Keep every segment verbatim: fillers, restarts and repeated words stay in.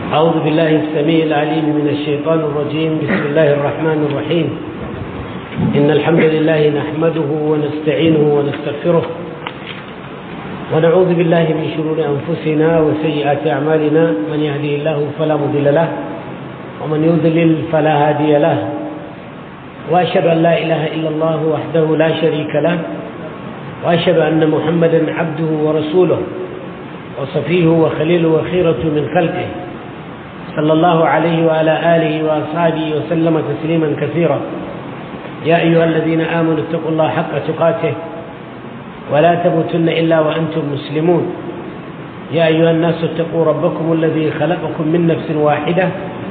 أعوذ بالله السميع العليم من الشيطان الرجيم. بسم الله الرحمن الرحيم. إن الحمد لله نحمده ونستعينه ونستغفره ونعوذ بالله من شرور أنفسنا وسيئات أعمالنا. من يهده الله فلا مضل له ومن يضلل فلا هادي له، وأشهد أن لا إله إلا الله وحده لا شريك له، وأشهد أن محمدا عبده ورسوله وصفيه وخليله وخيرة من خلقه، صلى الله عليه وعلى آله وأصحابه وسلم تسليما كثيرا. يا أيها الذين آمنوا اتقوا الله حق تقاته ولا تموتن إلا وأنتم مسلمون. يا أيها الناس اتقوا ربكم الذي خلقكم من نفس واحدة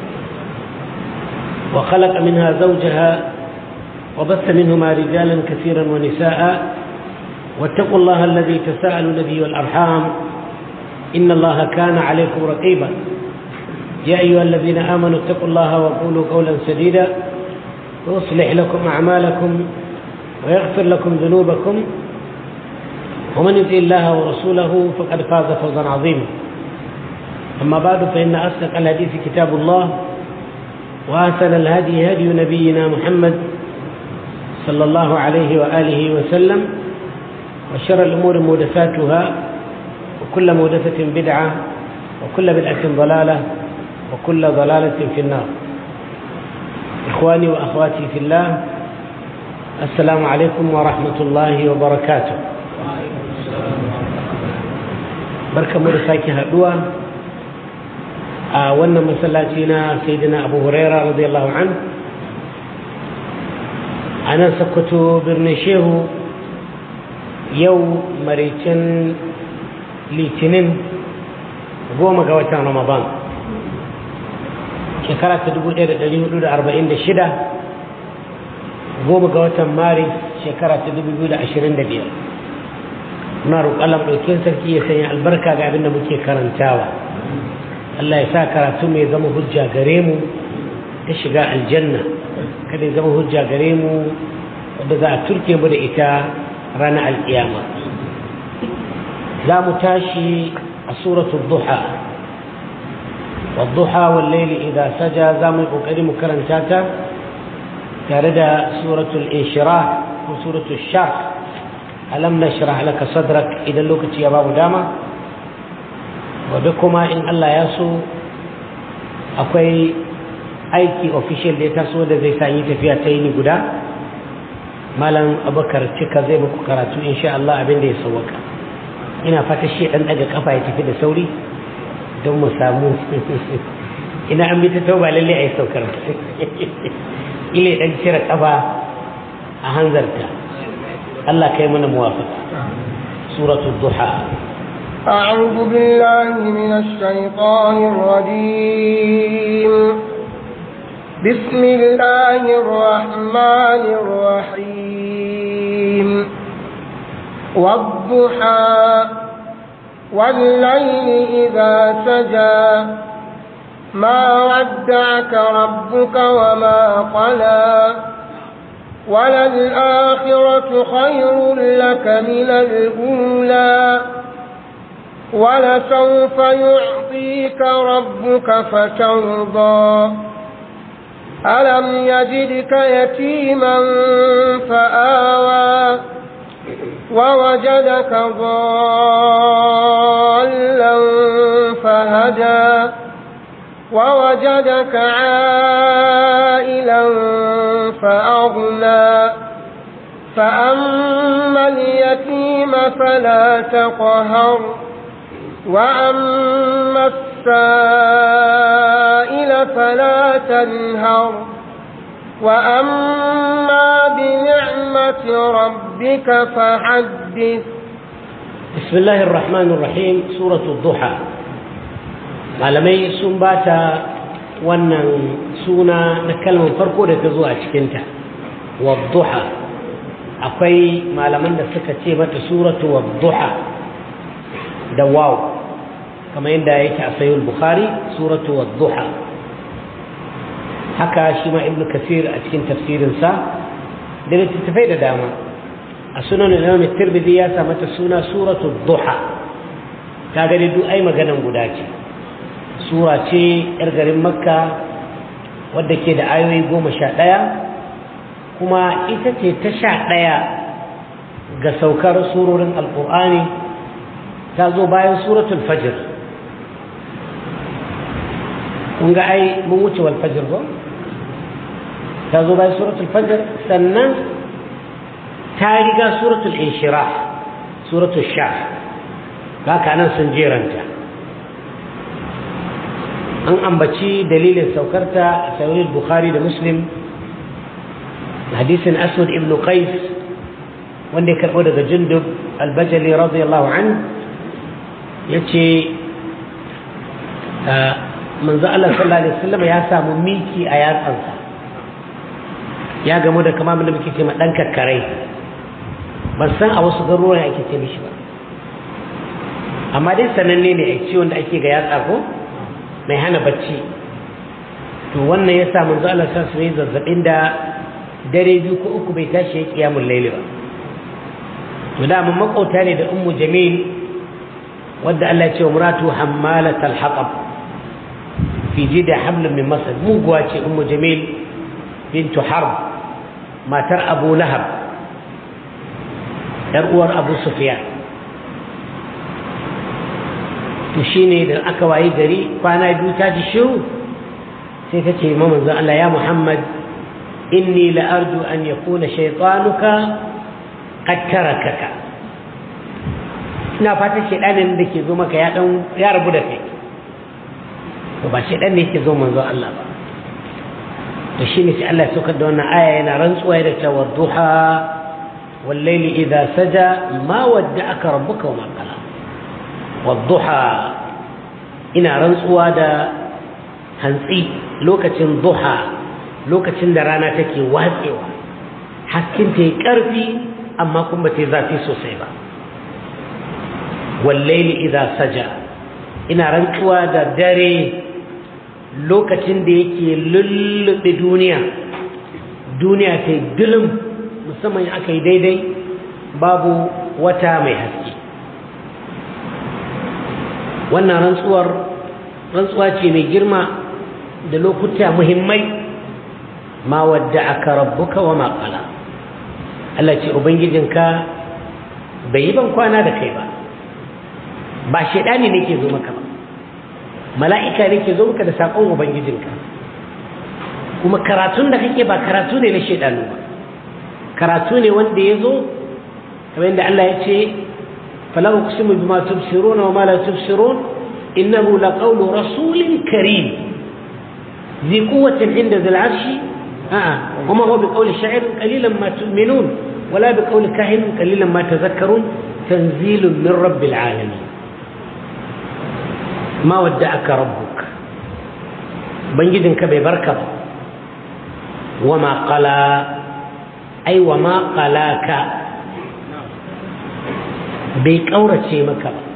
وخلق منها زوجها وبث منهما رجالا كثيرا ونساء، واتقوا الله الذي تساءلون به والأرحام إن الله كان عليكم رقيبا. يا أيها الذين آمنوا اتقوا الله وقولوا قولا سديدا يصلح لكم أعمالكم ويغفر لكم ذنوبكم، ومن يطع الله ورسوله فقد فاز فوزا عظيما. أما بعد، فإن أصدق الحديث كتاب الله، وأحسن الهدي هدي نبينا محمد صلى الله عليه وآله وسلم، وشر الأمور محدثاتها، وكل محدثة بدعة، وكل بدعة ضلالة، وكل ضلالة في النار. إخواني وأخواتي في الله، السلام عليكم ورحمة الله وبركاته. بركة مرساكي هدوة وانا مسلاتنا سيدنا أبو هريرة رضي الله عنه. أنا سكت برنشيه يوم مريتين litinin goma ga watan ramadan shekara ta dubu ɗaya da ɗari hudu da arba'in da shida, goma ga watan maris shekara ta dubu biyu da ashirin da biyar. muna roƙon ɗaukin sarki ya sanya albarka ga abin da muke karantawa. Allah ya sa karatu mai zama hujja gare mu ta shiga aljanna, kada ya zama hujja gare mu wadda za a turke mu da ita ranar alƙiyama. لا متاشي سورة الضحى. والضحى والليل إذا سجى زامل كريم كرنتاتا تارد سورة الإنشراح وسورة الشرح. ألم نشرح لك صدرك إذا لوكت يا باب داما. وبكما إن الله يسو أكوي أيكي أوفيشيال ديتا سوى زي سانيتا فيها تيني قدا مالا أبكر تشكا زي بكو كراتو إن شاء الله أبين دي سوكا. ina fata shi dan daga kafa ya tafi da sauri don mu samu ina an bi ta tauba lalle ai saukar ile dan cire kafa a hanzarta. Allah kai mana muwafaqa. suratul duha. a'udhu billahi minash shaitanir rajim. bismillahir rahmanir rahim. والضحى والليل إذا سجى ما ودعك ربك وما قلى وللآخرة خير لك من الأولى ولسوف يعطيك ربك فترضى ألم يجدك يتيما فآوى ووجدك ضالا فهدى ووجدك عائلا فأغنى فأما اليتيم فلا تقهر وأما السائل فلا تنهر وأما بنعمة ربك فحدث. بسم الله الرحمن الرحيم. سورة الضحى. malamai sun bata wannan suna na kalmar farko da ta zo a cikinta, wadduha. akwai malaman da suka ce mata suratu wadduha da waw, kamar yadda yake a sahih al-bukhari suratu wadduha. haka shi ma ibnu kasir a cikin tafsirinsa da littattafai da dama. a sunan imam tirmidhi ya sa mata suna suratu duha. ta gani duk ai maganan guda ce. sura ce yar garin makka wadda ke da ayoyi goma sha ɗaya kuma ita ce ta sha ɗaya ga saukar surorin alƙur'ani. ta zo bayan suratul fajr. kun ga ai mun wuce wal fajr ba, ta zo bayan suratul fajr sannan ta riga suratul inshirah suratul shah. haka nan sun jeranta an ambaci dalilin saukarta a sahih bukhari da muslim hadisin aswad ibn qais wanda ya karbo daga jundub al-bajali radiyallahu anhu yace manzo Allah sallallahu alaihi wasallam ya samu miki a yatsansa, ya gamu da kamar da muke ce ma dan kakkarai, ban san a wasu garuruwan ake ce mishi ba, amma dai sananne ne a ciwon da ake ga yatsa ko mai hana bacci. to wannan ya sa manzo Allah sallallahu alaihi wasallam zazzabin da dare biyu ko uku bai tashi ya kiyamul layli ba. to da mun makauta ne da ummu jamil wadda Allah ya ce muratu hammalatal haqab fi jida hablum min masad. muguwa ce ummu jamil bintu harb matar abu lahab yar uwar abu sufyan. to shine da aka wayi gari kwana biyu ta ji shiru sai ta ce ma manzo Allah ya Muhammad inni la arju an yakuna shaytanuka qad tarakaka, ina fata shedanin da ke zo maka ya dan ya rabu da kai. to ba shedan ne yake zo manzo Allah ba. to shine sai Allah ya saukar da wannan aya yana rantsuwa da cewa duha wal layli idha saja ma wadda'aka rabbuka wa ma qala. wadduha ina rantsuwa da hantsi, lokacin duha lokacin da rana take watsewa haskin ta yi ƙarfi amma kuma ta yi zafi sosai ba. wallaili idza saja ina rantsuwa da dare lokacin da yake lullube duniya duniya ta yi dulum, musamman aka yi daidai babu wata mai haske. wannan rantsuwar rantsuwa ce mai girma da lokuta muhimmai. ma wadda'aka rabbuka wa ma qala. Allah ce ubangijinka bai yi ban kwana da kai ba, ba shedani ne ke zo maka ba, mala'ika ne ke zo maka da sakon ubangijinka. kuma karatun da kake ba karatu ne na shedanu ba, karatu ne wanda ya zo kamar yadda Allah ya ce فلا أقسم بما تبصرون وما لا تبصرون إنه لقول رسول كريم ذي قوة عند ذي العرش آه. وما هو بقول الشاعر قليلا ما تؤمنون ولا بقول كاهن قليلا ما تذكرون تنزيل من رب العالمين. ما ودعك ربك بنجدنك ببركة وما قلا أي وما قلاك bai ƙaurace maka ba,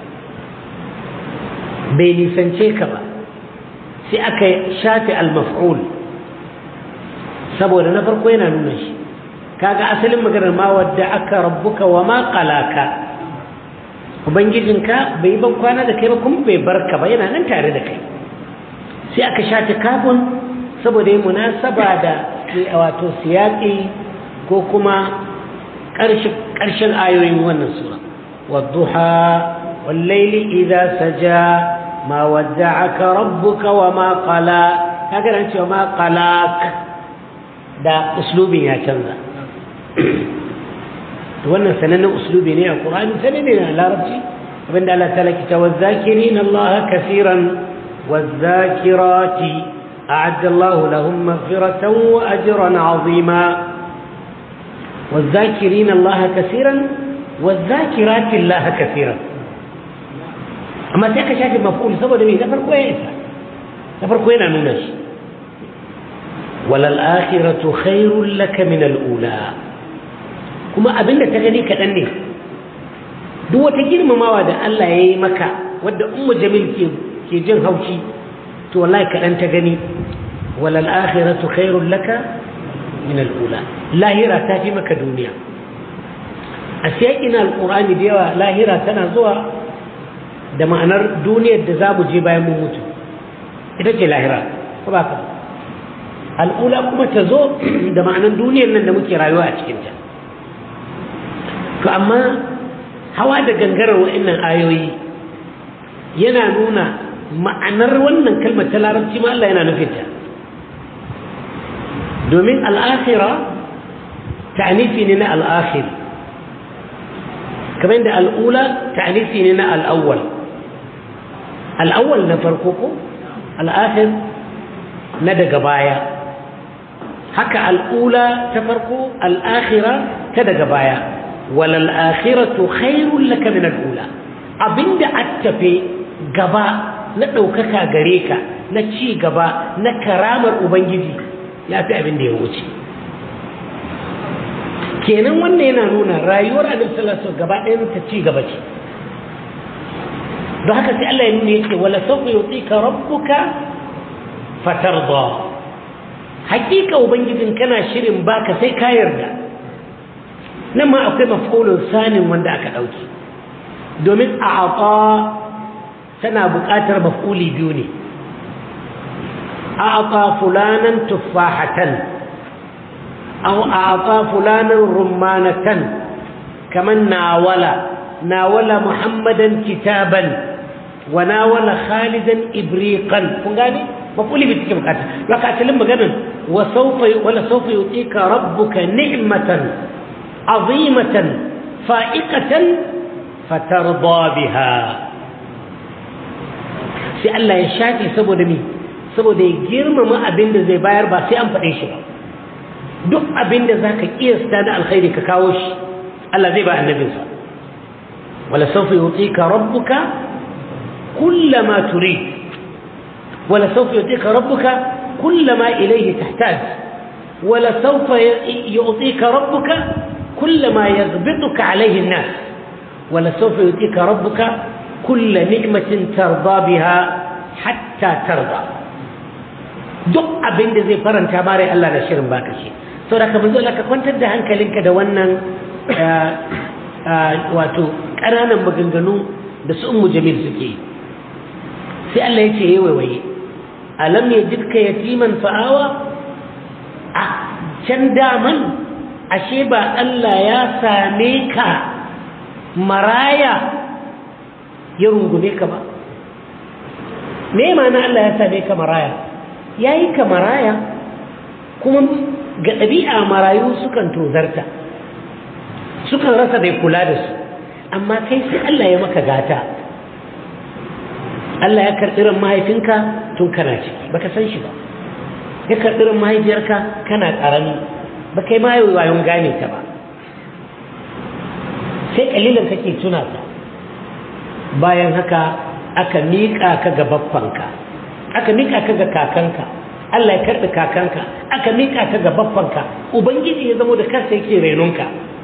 bai nisance ka ba, sai aka shafe al-maf'ul saboda na farko yana nuna shi. kaga asalin maganar ma wadda aka rabbuka wa ma qalaka, ubangijinka bai ban kwana da kai ba kuma bai barka ba, yana nan tare da kai. sai aka shafe kafin saboda yi munasaba da wato siyaƙi ko kuma ƙarshen ayoyin wannan sura. والضحى والليل إذا سجى ما ودعك ربك وما قلى. هكذا أنت وما قلاك ده أسلوبي يا كنزة. وانا سنن أسلوبي نية القرآن سنننا لا ربشي وبن الله تعالى والذاكرين الله كثيرا والذاكرات أعد الله لهم مغفرة وأجرا عظيما. والذاكرين الله كثيرا والذاكرات الله كثيرا. أما تيك شاكي مفعول سبب دمي نفر كويسة نفر كوينة نونش. وللآخرة خير لك من الأولى. كما أبنى تغني كأني دو تجير مماوى دا الله يمكا ودى أم جميل كي جن هوشي تو والله كأن تغني. وللآخرة خير لك من الأولى. لاهرة تاتي مكا دنيا. a siyakin alƙur'ani da yawa lahira tana zuwa da ma'anar duniyar da za mu je bayan mun mutu, ita ce lahira ko ba ka al'ula kuma ta zo da ma'anar duniyar nan da muke rayuwa a cikinta to amma hawa da gangarar wa'annan ayoyi yana nuna ma'anar wannan kalmar ta larabci ma Allah yana nufinta domin al'akhira ta'anifi ne na al'akhir kamar da al'ula ta'anifi ne na al'awwal al'awwal na farko ko al'akhir na daga baya haka al'ula ta farko al'akhira ta daga baya walal akhiratu khairul laka min al'ula abinda attafe gaba na ɗaukaka gare ka na ci gaba na karamar ubangiji ya fi abin da ya wuce kenan wannan yana nuna rayuwar annabi sallallahu alaihi wasallam gaba ɗayan ta ci gaba ce don haka sai Allah ya nuna yake wala sawfa yutika rabbuka fatarda hakika ubangijin kana shirin baka sai ka yarda nan ma akwai maf'ulun sanin wanda aka dauki domin a'ata tana buƙatar maf'uli biyu ne a'ata fulanan tuffahatan aw a'ata fulanan rummanatan kaman nawala nawala muhammadan kitaban wa nawala khalidan ibriqan kun gane maf'uli bi take buƙata laka asalin maganar wa sawfa wala sawfa yutika rabbuka ni'matan azimatan fa'iqatan fatarda biha sai Allah ya shafi saboda me saboda ya girmama abin da zai bayar ba sai an faɗe shi ba duk abin da zaka kiyasta na alkhairi ka kawo shi Allah zai ba annabinsa wala sawfa yutika rabbuka kullama turid wala sawfa yutika rabbuka kullama ilayhi tahtaj wala sawfa yutika rabbuka kullama yaghbituka alayhi an-nas wala sawfa yutika rabbuka كل نعمة ترضى بها حتى ترضى duk abin da zai faranta mare Allah na shirin baka shi saboda ka manzo Allah ka kwantar da hankalinka da wannan wato ƙananan maganganu da su ummu jamil suke sai Allah ya ce yayi waiwaye alam yajidka yatiman fa'awa a can daman ashe ba Allah ya same ka maraya ya rungume ka ba me ma'ana Allah ya same ka maraya yayi ka maraya kuma ga ɗabi'a marayu sukan tozarta sukan rasa bai kula da su amma kai sai Allah ya maka gata Allah ya karɓi ran mahaifinka tun kana ciki baka san shi ba ya karɓi ran mahaifiyarka kana ƙarami ba kai ma wayon gane ta ba sai kalilan kake tuna ta bayan haka aka miƙa ka ga baffanka aka miƙa ka ga kakanka Allah ya karɓi kakanka aka miƙa ka ga baffanka ubangiji ya zama da kansa yake renonka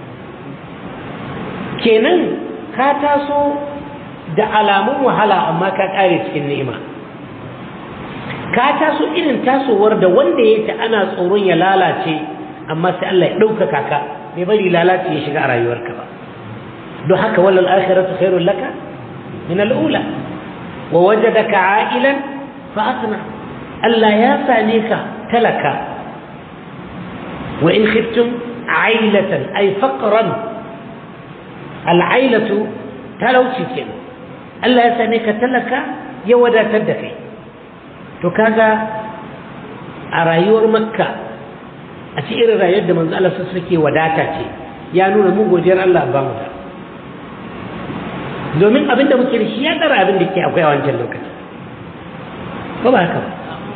kenan ka taso da alamun wahala amma ka ƙare cikin ni'ima ka taso irin tasowar da wanda ya ta ana tsoron ya lalace amma sai Allah ya ɗaukaka ka bai bari lalace ya shiga a rayuwarka ba don haka walal akhiratu khairul laka من الأولى ووجدك عائلا فأغنى ألا ياسانيك تلك وإن خفتم عيلة أي فقرا العيلة تلوشك ألا ياسانيك تلك يودا تدفي تكاغا أرايور مكة أشير رايد من الله سسكي وداتاتي يا نور مو جير الله بامدا domin abin da muke da shi ya tsara abin da ke akwai a wancan lokaci ko ba haka ba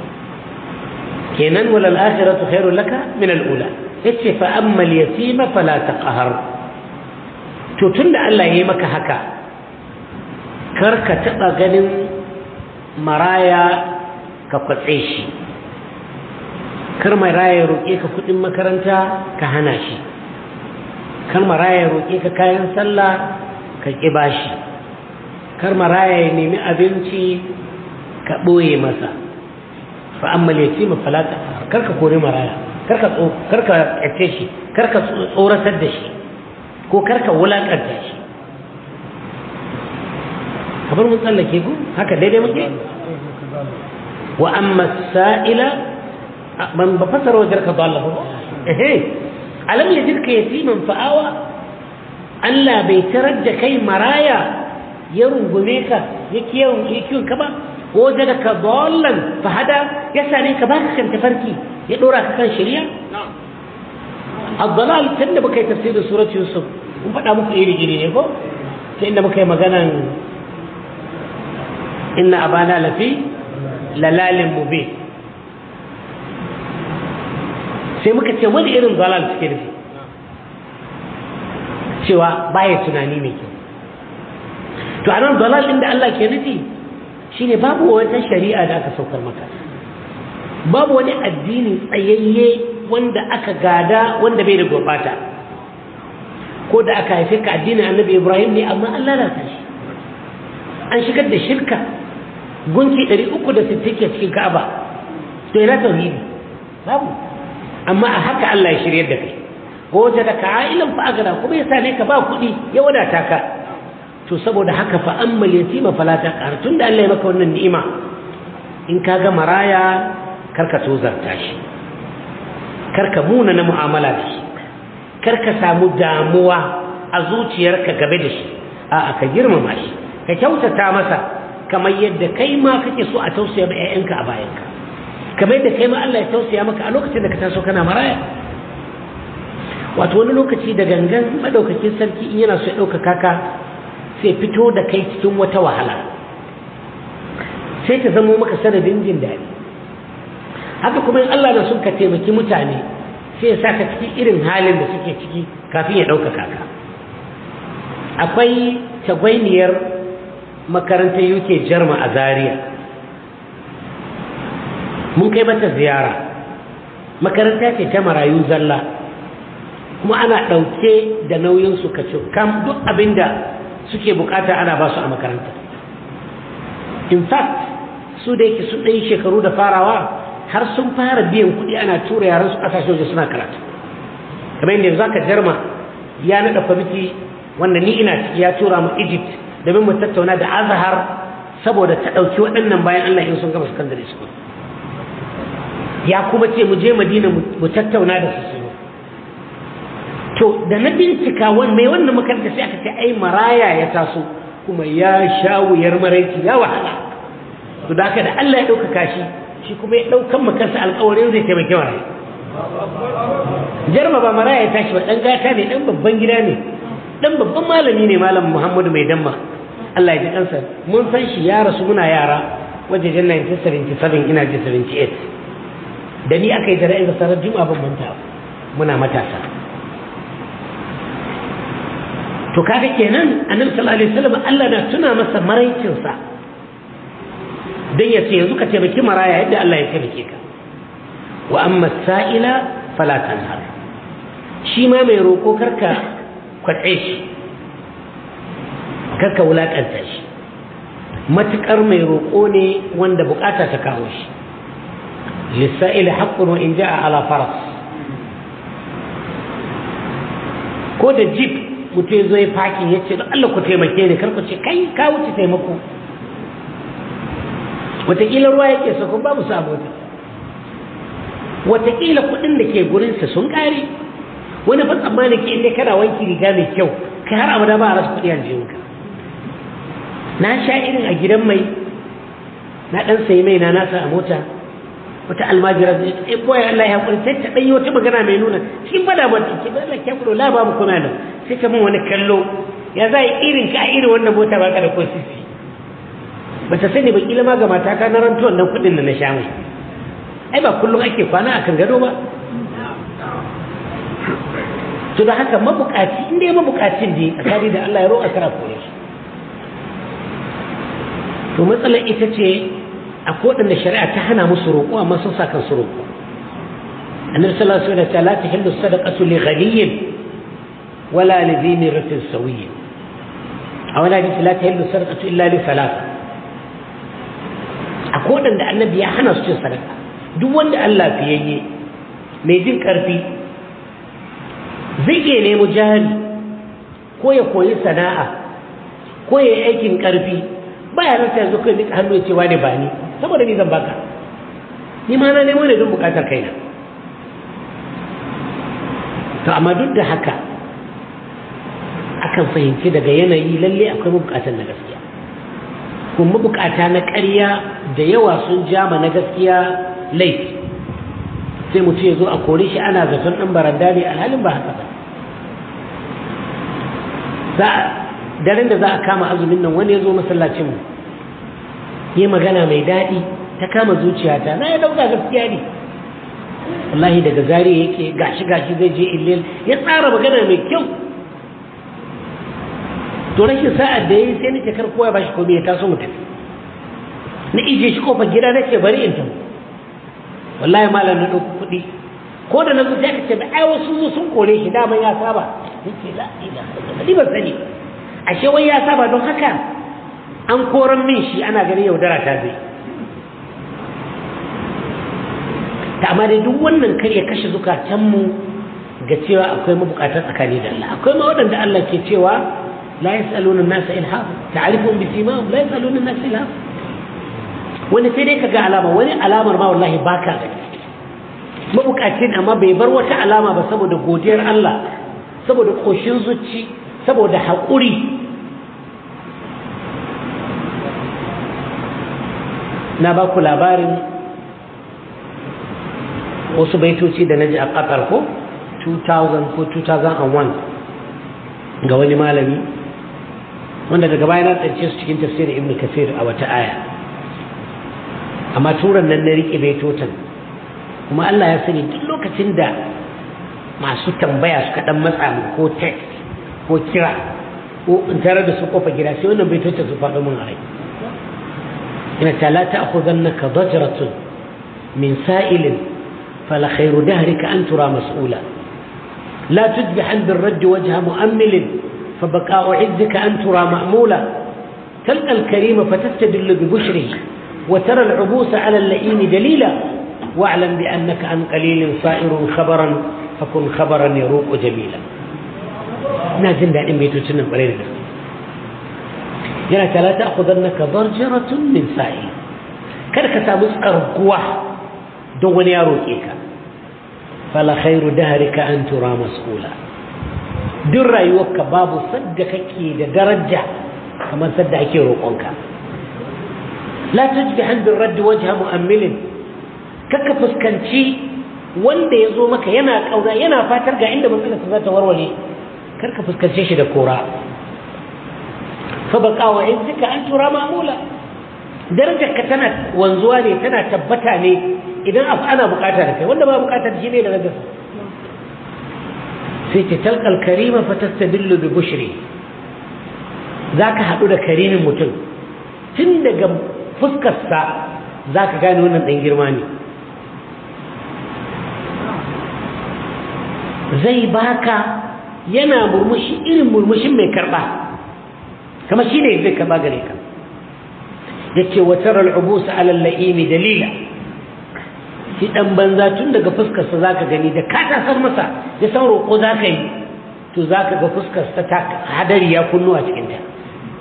kenan walal akhiratu khairul laka min al ula yace fa amma al yatima fala taqhar to tunda Allah yayi maka haka kar ka taba ganin maraya ka kwatse shi kar maraya roke ka kudin makaranta ka hana shi kar maraya roke ka kayan sallah ka ki bashi kar maraya ya nemi abinci ka ɓoye masa fa amma yatima fala taqhar kar ka kore maraya kar ka kar ka kace shi kar ka tsoratar da shi ko kar ka wulakanta shi kamar mun tsallake ku haka daidai muke wa amma sa'ila man ba fasara wajarka dalla ba eh alam yajidka yatiman fa'awa Allah bai tarar da kai maraya ya rungume ka yake yake ka ba wajadaka dallan fahada ya sane ka baka kan tafarki ya dora ka kan shari'a ad-dalal tunda baka tafsirin surati yusuf mun faɗa muku iri iri ne ko sai inda muka yi maganan inna abana lafi lalalin mubin sai muka ce wani irin dalal suke da cewa baya tunani mai kyau to anan dalal din da Allah ke nufi shine babu wata shari'a da aka saukar maka babu wani addini tsayayye wanda aka gada wanda bai da gurbata ko da aka haife ka addinin annabi Ibrahim ne amma Allah na ta shi an shigar da shirka gunki ɗari uku da sittin ke cikin Ka'aba to ina tauhidi babu amma a haka Allah ya shiryar da kai ko da ka ailan fa agara kuma ya sane ka ba kuɗi ya wadata ka to saboda haka fa ammal yatima fala taqhar tunda Allah ya maka wannan ni'ima in ka ga maraya karka tozarta shi karka muna na mu'amala da shi karka samu damuwa a zuciyarka game da shi a'a ka girmama shi ka kyautata masa kamar yadda kai ma kake so a tausaya ma ƴaƴanka a bayanka kamar yadda kai ma Allah ya tausaya maka a lokacin da ka taso kana maraya wato wani lokaci da gangan madaukakin sarki in yana so ya ɗaukaka ka sai fito da kai cikin wata wahala sai ta zamo maka sanadin jin daɗi haka kuma in Allah na son ka taimaki mutane sai ya saka cikin irin halin da suke ciki kafin ya ɗaukaka ka akwai tagwainiyar makarantar U K Jarma a Zaria mun kai mata ziyara makaranta ce ta marayu zalla kuma ana ɗauke da nauyin su kace kam duk abinda suke bukata ana ba su a makaranta in fact su da yake sun ɗaya shekaru da farawa har sun fara biyan kuɗi ana tura yaran su ƙasashe waje suna karatu kamar yadda za ka Jarma ya naɗa kwamiti wanda ni ina ciki ya tura mu Egypt domin mu tattauna da Azhar saboda ta ɗauki waɗannan bayan Allah in sun gama secondary school ya kuma ce mu je Madina mu tattauna da su to da na bincika wani mai wannan makaranta sai aka ce ai maraya ya taso kuma ya sha wuyar maraici ya wahala to da haka da Allah ya ɗaukaka shi shi kuma ya ɗaukan makarsa alƙawarin zai taimake maraya Jarma ba maraya ya tashi ba ɗan gata ne ɗan babban gida ne ɗan babban malami ne malam Muhammadu mai damma Allah ya ji kansa mun san shi ya rasu muna yara wajejen nineteen seventy-seven ina ji seventy-eight da ni aka yi jara'in da sarar juma'a ban manta muna matasa to kaga kenan annabi sallallahu alaihi wasallam Allah na tuna masa maraicin sa dan yace yanzu ka taimaki maraya yadda Allah ya taimake ka wa amma sa'ila fala tanhar shi ma mai roko karka kwatse shi karka wulakanta shi matukar mai roko ne wanda bukata ta kawo shi lisa'il haqqun wa in jaa ala faras ko da jeep mutum zai fakin ya ce Allah ku taimake ni kar ku ce kai ka wuce taimako wataƙila ruwa yake so kun babu sabota wataƙila kuɗin da ke gurinsa sun ƙare wani fa tsammani ke inda kana wanki riga mai kyau kai har abada ba a rasa kuɗi a jikinka na sha irin a gidan mai na ɗan sayi mai na nasa a mota wata almajira zai ce boye Allah ya hakuri sai ta ɗanyi wata magana mai nuna cikin bada ba ce ba Allah ya kudo la babu kuna da sai ta mun wani kallo ya za irin ka irin wannan mota ba ka da ko sisi ba ta sani ba kila ma ga mata ka na rantu wannan kuɗin da na sha mai ai ba kullum ake kwana akan gado ba to da haka mabukaci inda ya mabukacin da tsakani da Allah ya roƙa kara kore shi to matsalar ita ce akwai waɗanda shari'a ta hana musu roƙo amma sun sa kansu roƙo annabi sallallahu alaihi wasallam la tahillu sadaqatu li ghaniyyin wala li dhi miratin sawiyyin aw la tahillu sadaqatu illa li thalatha akwai waɗanda annabi ya hana su cin sadaka duk wanda Allah fiyayye mai jin ƙarfi zai iya nemo jari ko ya koyi sana'a ko ya yi aikin ƙarfi ba ya rasa yanzu kai mika hannu ya ce wani ba ni saboda ni zan baka ni ma na nemo ne don bukatar kaina. To amma duk da haka akan fahimci daga yanayi lalle akwai mabukatan na gaskiya, kuma mabukata na ƙarya da yawa sun jama na gaskiya laifi, sai mutum ya zo a kore shi ana zaton ɗan baranda ne, alhalin ba haka ba. Daren da za a kama azumin nan wani ya zo masallacinmu ya magana mai daɗi ta kama zuciyata, na ya dauka gaskiya ne, wallahi daga zari yake gashi gashi zai je illil, ya tsara magana mai kyau. To rashin sa'ad da yayi sai nake kar kowa ya bashi komai ya taso mu tafi, na ije shi kofar gida nake bari in tafi, wallahi malam na dauki kuɗi ko da na zo sai ka ce ai wasu sun kore shi dama ya saba, nake la ila ni ban sani ashe wai ya saba, don haka an koran min shi ana ganin yaudara ta zai. Ta amma dai duk wannan kar ya kashe zukatanmu ga cewa akwai mabukatar tsakani da Allah. Akwai ma waɗanda Allah ke cewa la yas'aluna an-nasa ilhafa, ta'rifuhum bi simahum la yas'aluna an-nasa ilhafa. Wani sai dai kaga alama, wani alamar ma wallahi baka da mabukacin, amma bai bar wata alama ba saboda godiyar Allah, saboda koshin zuci, saboda haƙuri. Na ba ku labarin wasu baitoci da na ji a ƙasar ko two thousand ko two thousand one ga wani malami wanda daga baya na tsarce su cikin tafsirin Ibn Kathir a wata aya, amma turan nan na riƙe baitotan, kuma Allah ya sani duk lokacin da masu tambaya suka ɗan matsa mu ko text ko kira ko in tare da su kofa gida sai wannan baitotan su faɗo mun a rai. ina ta la ta'khudhannaka dajratun min sa'ilin fala khayru dahrika an tura mas'ula la tudbihan birradd wajha mu'ammil فبقاء عزك أن ترى مأمولا تلقى الكريم فتستدل ببشره وترى العبوس على اللئيم دليلا واعلم بأنك عن قليل صائر خبرا فكن خبرا يروق جميلا. نازل دائما بيتوتنا قليلا يعني لا تأخذنك ضرجرة من سائل كانك تابس أرقوة دون يروقك فلا خير دهرك أن ترى مسؤولا. duk rayuwarka babu sadda kake da daraja kamar sadda ake roƙonka. la tujbihan bir radd wajha mu'ammil, kaka fuskanci wanda yazo maka yana kaura yana fatar ga inda matsalar za ta warware, karka fuskance shi da kora. fa baqa wa izzika an tura ma'mula, darajarka tana wanzuwa ne, tana tabbata ne idan ana bukata da kai, wanda ba bukatar shi ne da darajarsa. sai ta talqal karima fatastadillu bi bushri, zaka hadu da karimin mutum tun daga fuskar sa zaka gane wannan dan girma ne. zai baka yana murmushi irin murmushin mai karba, kamar shine zai karba gare ka. yace wa tara al-ubus ala al-la'im dalila, shi dan banza tun daga fuskar sa zaka gani da ka tasar masa ya san roƙo zaka yi, to zaka ga fuskar sa ta hadari ya kunnu a cikin ta.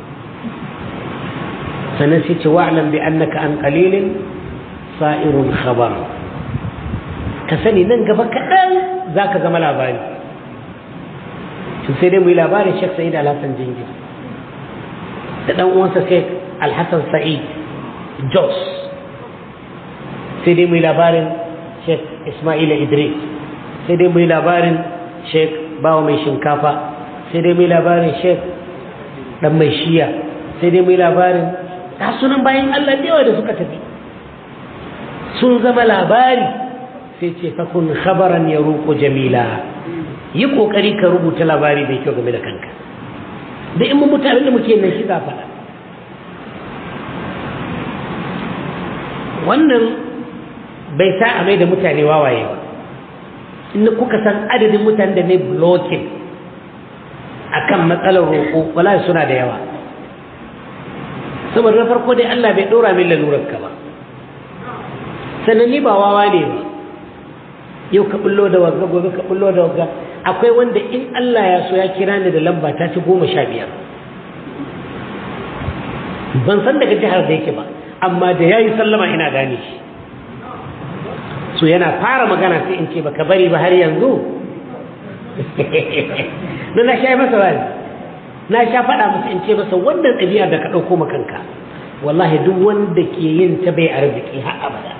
sanan sai ce wa'lam bi annaka an qalilin sa'irun khabar, ka sani nan gaba kaɗan zaka zama labari. to sai dai mu yi labarin Sheikh Sa'id Al-Hassan Jingir da dan uwansa Sheikh Al-Hassan Sa'id Jos, sai dai mai labarin Sheikh Ismaila Idris, sai dai mai labarin Sheikh Bawa mai shinkafa, sai dai mai labarin Sheikh Dan mai shiya, sai dai mai labarin tasunan bayan Allah da yawa da suka tafi sun zama labari. sai ce fakun khabaran yaruqu jamila, yi kokari ka rubuta labari mai kyau game da kanka, da in mun mutane da muke nan shi za faɗa. wannan bai sa a mai da mutane wawaye ba. in kuka san adadin mutane da ne blocking akan matsalar roƙo, wallahi suna da yawa. saboda na farko dai Allah bai ɗora min lalurar ka ba, sannan ni ba wawa ne ba. yau ka bullo da wagga, gobe ka bullo da wagga. akwai wanda in Allah ya so ya kira ni da lamba ta ci goma sha biyar, ban san daga jihar da yake ba, amma da yayi sallama ina gane shi. so yana fara magana sai in ce baka bari ba har yanzu don na sha masa wani na sha faɗa masa in ce masa wannan ɗabi'a da ka ɗauko makanka wallahi duk wanda ke yin ta bai arziki har abada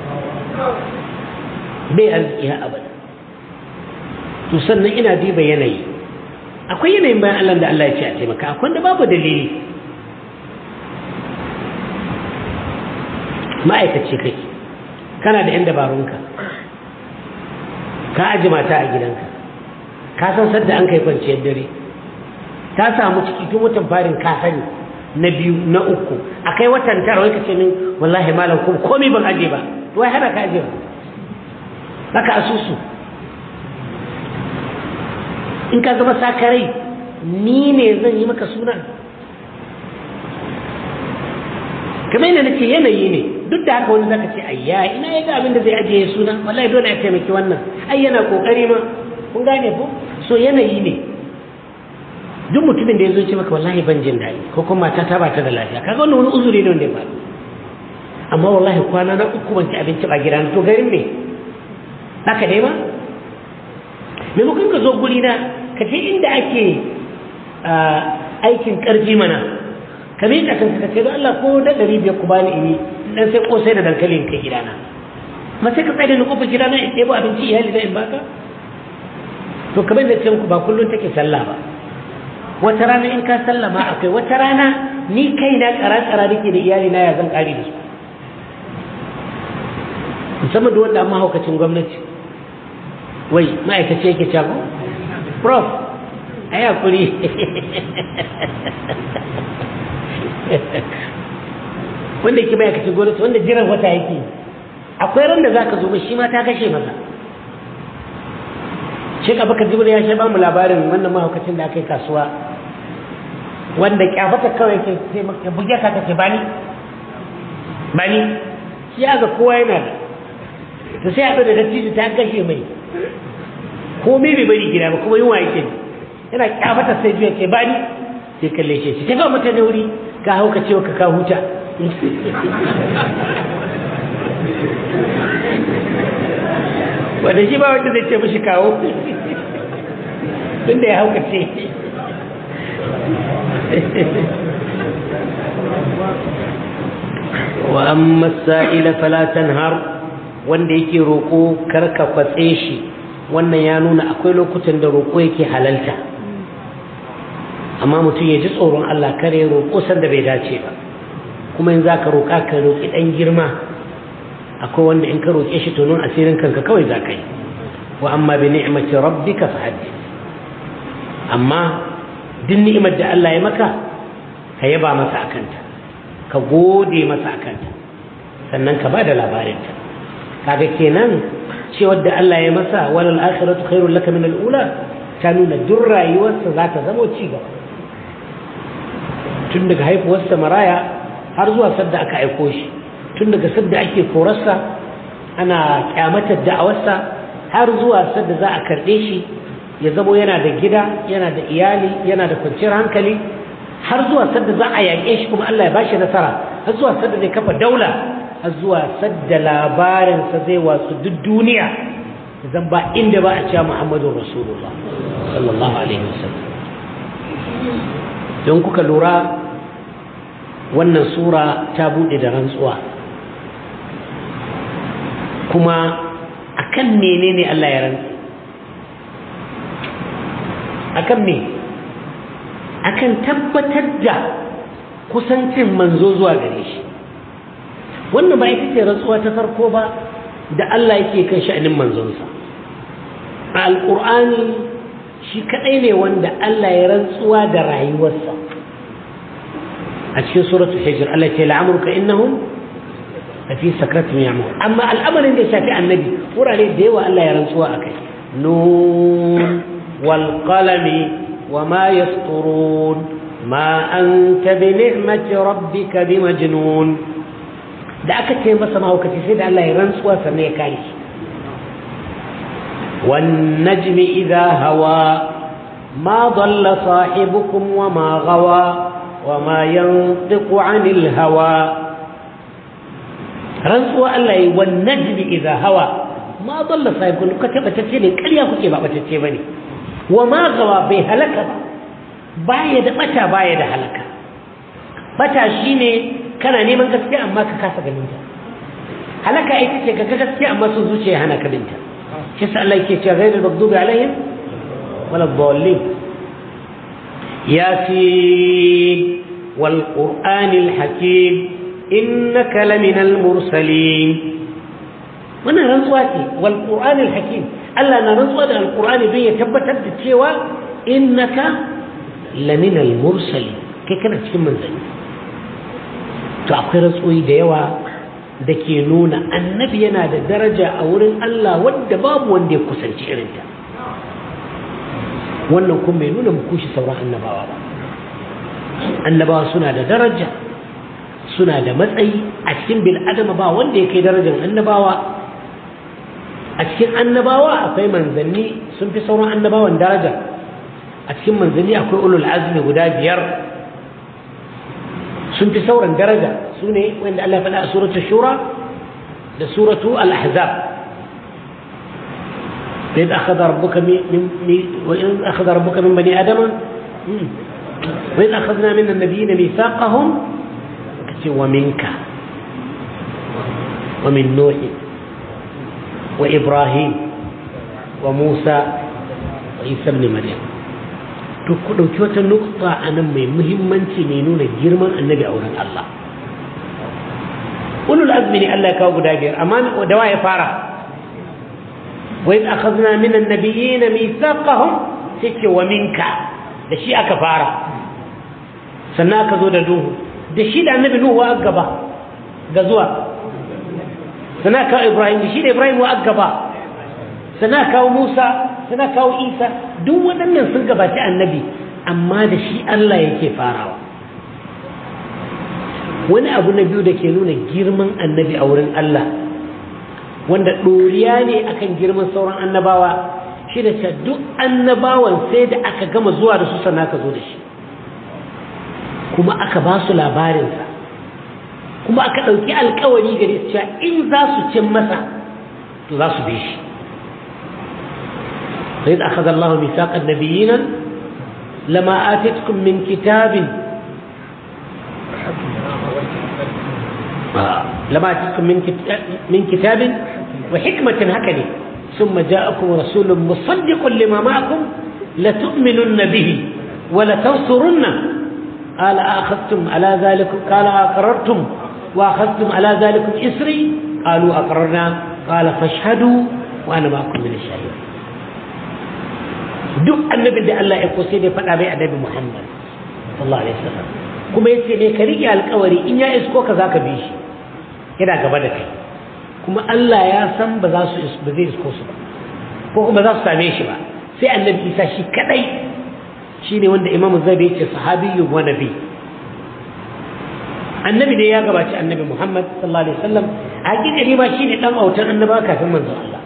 bai arziki har abada to sannan ina diba yanayi akwai yanayin bayan Allah da Allah ya ce a taimaka akwai da babu dalili ma'aikaci kai kana da yan dabarunka ka aji mata a gidanka ka san sadda an kai kwanciyar dare ta samu ciki tun watan farin ka sani na biyu na uku akai watan tara wai ka ce min wallahi malam kuma komai ban aje ba wai hana ka aje ba haka asusu in ka zama sakarai ni ne zan yi maka suna kamar yadda nace yanayi ne duk da haka wani zaka ce ayya ina yaga abin da zai ajiye suna wallahi dole a taimaki wannan ai yana kokari ma kun gane ko so yanayi ne duk mutumin da ya zo ce maka wallahi ban jin daɗi ko kuma mata ta ba ta da lafiya kaga wannan wani uzuri ne wanda ya faru amma wallahi kwana na uku ban ci abinci ba gida to garin me haka dai ma maimakon ka zo guri na ka je inda ake aikin ƙarfi mana ka miƙa kanka ka ce don Allah ko da ɗari biyar ku bani ini dan sai kosai da dankalin kai gidana ma sai ka tsaye da ni kofar gidana in ɗebo abinci iyali na in baka to kamar da ku ba kullum take sallah ba wata rana in ka sallama akwai wata rana ni kai na ƙara-ƙara nake da iyali na ya zan ƙari da su musamman da wanda amma haukacin gwamnati wai ma'aikaci yake cago prof a yi hakuri wanda yake ma'aikacin gwamnati wanda jiran wata yake akwai ran da za ka zo ba shi ma ta kashe masa shek abakar jibril ya shi ba mu labarin wannan mahaukacin da aka yi kasuwa wanda kyafata kawai ke ya buge ka ta ce bani bani shi ya ga kowa yana da to sai a ɗau da dattijo ta kashe mai komai bai bari gida ba kuma yunwa yake yana kyafata sai juya ce bani sai kalle shi ta ga mutane wuri ka hauka cewa ka ka huta wanda shi ba wanda zai ce mishi kawo tun da ya hauka ce wa amma sa'ila fala tanhar wanda yake roƙo karka kwatse shi wannan ya nuna akwai lokutan da roƙo yake halalta amma mutum ya ji tsoron Allah kare roƙo sanda bai dace ba kuma in zaka roƙa ka roƙi dan girma akwai wanda in ka roƙe shi to nun asirin kanka kawai za ka yi wa amma bi ni'mati rabbika fahaddith amma duk ni'imar da Allah ya maka ka yaba masa akanta ka gode masa akanta sannan ka bada labarinta kaga kenan cewa da Allah ya masa walal akhiratu khairul laka min al-ula ta nuna duk rayuwarsa za ta zama ci gaba tun daga haifuwarsa maraya har zuwa sadda aka aiko shi tun daga sadda ake korarsa ana kyamatar da'awarsa har zuwa sadda za a karɓe shi ya zamo yana da gida yana da iyali yana da kwanciyar hankali har zuwa sadda za a yaƙe shi kuma Allah ya bashi nasara har zuwa sadda zai kafa daula har zuwa sadda labarinsa zai wasu duk duniya zan ba inda ba a cewa Muhammadu Rasulullah sallallahu alaihi wasallam don kuka lura wannan sura ta buɗe da rantsuwa kuma akan menene Allah ya rantsa akan me akan tabbatar da kusancin manzo zuwa gare shi wannan ba ita ce rantsuwa ta farko ba da Allah yake kan sha'anin manzonsa a alqur'ani shi kadai ne wanda Allah ya rantsuwa da rayuwarsa a cikin suratul hijr Allah ya ce la'amruka innahum fi sakratin ya'mur amma al'amarin da shafi annabi wurare da yawa Allah ya rantsuwa akai nun wal qalami wama yasturun ma anta bi ni'mati rabbika bimajnun da aka ce masa mahaukaci sai da Allah ya rantsuwa sannan ya kare shi wan najmi idha hawa ma dhalla sahibukum wama ghawa wama yantiqu 'anil hawa rantsuwa Allah yi wan najmi idha hawa ma dalla sahibukum ka tabbatacce ne ƙarya kuke ba batacce bane wa ma gawa bai halaka ba baya da bata baya da halaka bata shine kana neman gaskiya amma ka kasa ganin ta halaka ita ce ka ga gaskiya amma sun zuciya hana ka binta shi sa Allah yake cewa ghayrul maghdubi alaihim wala dhallin yasin wal qur'anil hakim innaka laminal mursalin wannan rantsuwa ce wal qur'anil hakim Allah na rantsuwa da alqur'ani don ya tabbatar da cewa innaka laminal mursalin kai kana cikin manzanni to akwai rantsuwi da yawa da ke nuna annabi yana da daraja a wurin Allah wadda babu wanda ya kusanci irinta wannan kuma mai nuna mu kushi sauran annabawa ba annabawa suna da daraja suna da matsayi a cikin bil'adama ba wanda ya kai darajar annabawa a cikin annabawa akwai manzanni sun fi sauran annabawan daraja a cikin manzanni akwai ulul azmi guda biyar sun fi sauran daraja su ne wanda Allah faɗa a suratul shura da suratu al-ahzab إذ أخذ ربك من وإذ أخذ ربك من بني آدم وإذ أخذنا من النبيين ميثاقهم ومنك ومن نوح وإبراهيم وموسى وعيسى ابن مريم تقولوا كيف النقطة أنا مهمة تنينون جرما النبي أولا الله أولو الأزمن الله كاو بداجر أمان ودواء فارة وإذ أخذنا من النبيين ميثاقهم سك ومنك ده شيء كفارة سناك ذو دوه ده شيء النبي نوح وأقبه غزوة سناك إبراهيم ده شيء إبراهيم وأقبه سناك موسى سناك عيسى دو ودنن sun gabaci annabi amma da shi Allah yake farawa wani abu na biyu da ke nuna girman annabi a wurin Allah wanda ɗoriya ne akan girman sauran annabawa shi da ce duk annabawan sai da aka gama zuwa da su sannan aka zo da shi kuma aka ba su labarinsa kuma aka ɗauki alkawari gare su cewa in za su cin masa to za su bi shi وإذ أخذ الله ميثاق النبيين لما آتيتكم من كتاب لما آتيتكم من كتاب وحكمة هكذا ثم جاءكم رسول مصدق لما معكم لتؤمنن به ولتنصرنه قال أخذتم على ذلك قال أقررتم وأخذتم على ذلك إسري قالوا أقررنا قال فاشهدوا وأنا معكم من الشهيد duk annabin da Allah ya kose ne faɗa bai annabi Muhammad sallallahu alaihi wasallam kuma yace ne ka rike alƙawari in ya isko ka zaka bi shi yana gaba da kai kuma Allah ya san ba za su ba zai isko su ba ko kuma za su same shi ba sai annabi Isa shi kadai shine wanda Imam Zabi yace sahabiyyu wa nabi annabi ne ya gabaci annabi Muhammad sallallahu alaihi wasallam hakika ba shine dan autan annaba kafin manzon Allah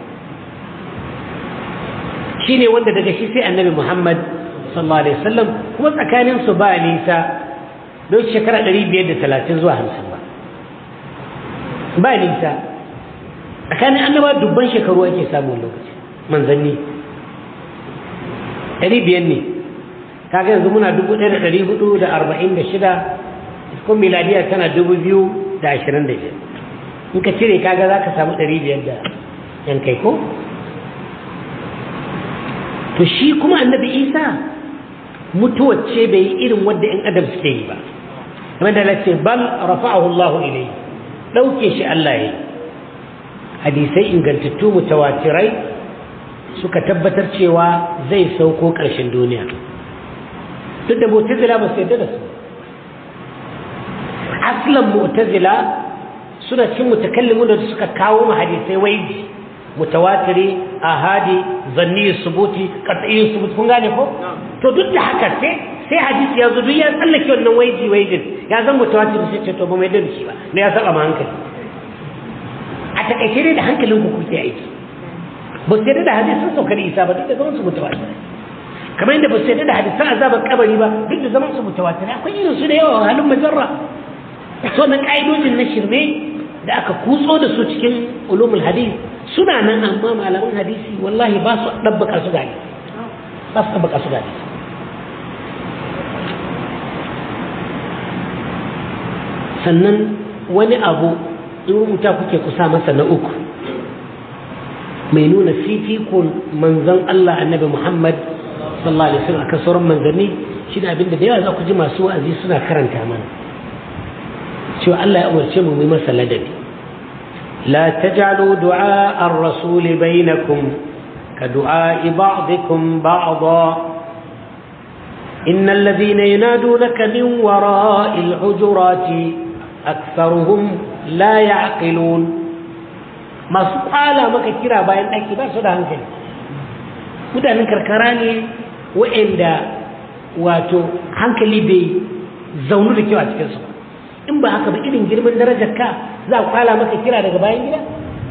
shine wanda daga shi sai annabi Muhammad sallallahu alaihi wasallam kuma tsakanin su ba nisa don shekara ɗari biyar da talatin zuwa hamsin ba ba nisa tsakanin annaba dubban shekaru ake samun lokaci manzanni ɗari biyar ne kaga yanzu muna dubu ɗaya da ɗari hudu da arba'in da shida kuma miladiya tana dubu biyu da ashirin da biyar in ka cire kaga za ka samu ɗari biyar da yan kai ko to shi kuma annabi Isa mutuwar ce bai yi irin wadda in adam suke yi ba kamar da lace bal rafa'ahu Allah ilayhi dauke shi Allah yayi hadisai ingantattu mutawatirai suka tabbatar cewa zai sauko ƙarshen duniya duk da mu'tazila ba su yarda da su aslan mu'tazila suna cin mutakallimun da suka kawo mu hadisai waiji mutawatiri ahadi zanni subuti qat'i subut kun gane ko to duk da haka sai sai hadisi ya zo duk ya tsallake wannan waiji waijin ya zan mutawatir sai ce to ba mai da shi ba ne ya saba ma hankali a takaice dai da hankalin ku kuke aiki ba sai da hadisin saukar Isa ba duk da zaman su mutawatir kamar yadda ba sai da hadisin azabar kabari ba duk da zaman su mutawatir akwai irin su da yawa halin majarra so na kaidojin na shirme da aka kutso da su cikin ulumul hadith suna nan amma malaman hadisi wallahi ba su dabbaka su gani ba su dabbaka su gani sannan wani abu in rubuta kuke kusa masa na uku mai nuna fifikon manzon Allah annabi Muhammad sallallahu alaihi wasallam akan sauran manzanni shi da abinda da yawa za ku ji masu wa'azi suna karanta mana cewa Allah ya umarce mu mu masa ladabi la taj'alu du'a ar-rasul bainakum ka du'a ba'dikum ba'dha innal ladhina yanadunaka min wara'il hujurati aktharuhum la ya'qilun masu kwala maka kira bayan daki ba su da hankali mutanen karkara ne wa'anda wato hankali bai zaunu da kyau a cikin su in ba haka ba irin girman darajar ka za a kwala maka kira daga bayan gida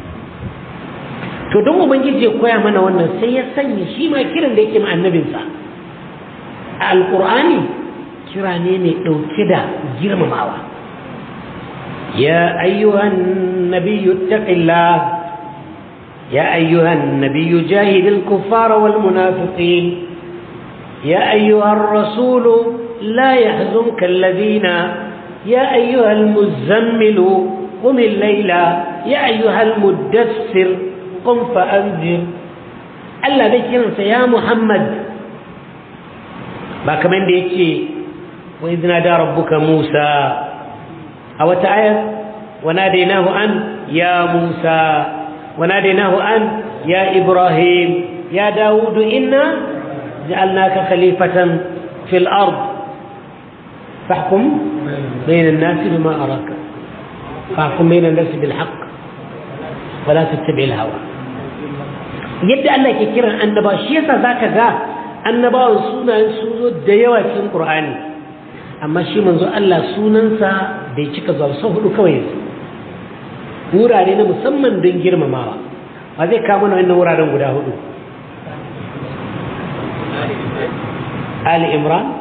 to don ubangiji ya koya mana wannan sai ya sanya shi ma kiran da yake ma annabinsa a alqur'ani kira ne mai dauke da girmamawa ya ayyuhan nabiyyu ittaqillah ya ayyuhan nabiyyu jahidil kuffara wal munafiqin ya ayyuhar rasul la yahzunka alladhina يا أيها المزمل قم الليل يا أيها المدثر قم فأنذر ألا ذكرا يا محمد ما كمان ديكي وإذ نادى ربك موسى أو تعالى وناديناه أن يا موسى وناديناه أن يا إبراهيم يا داود إنا جعلناك خليفة في الأرض فاحكم بين الناس بما أراك فاحكم بين الناس بالحق ولا تتبع الهوى يبدأ أنك كيرا أنبا شيسا ذاك ذا أنبا سونا سوزو ديوا في القرآن أما شي منذ الله سوننسا دي cika zuwa sau hudu kawai wurare na musamman don girmamawa ba zai kama na wannan wuraren guda hudu Ali Imran